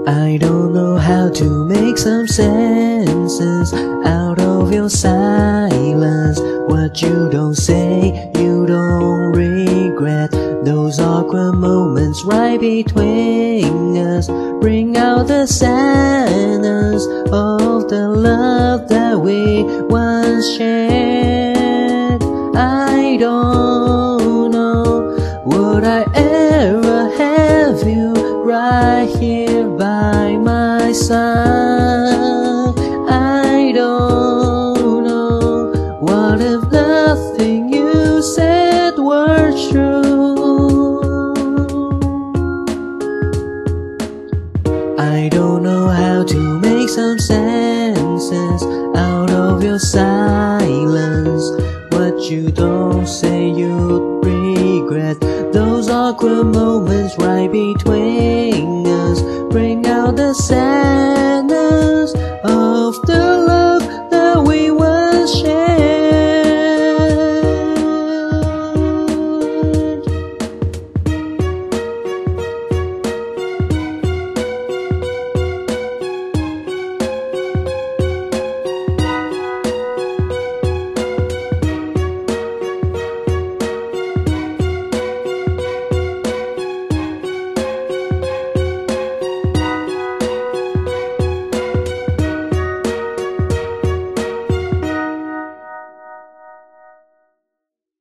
I don't know how to make some senses out of your silence. What you don't say, you don't regret. Those awkward moments right between us bring out the sadness of the love that we once shared. I don't know, would I ever have you right here by my side? I don't know, what if nothing you said were true? I don't know how to make some senses out of your silence. What you don't say you'd regret. Those awkward moments right between us bring out the sadness of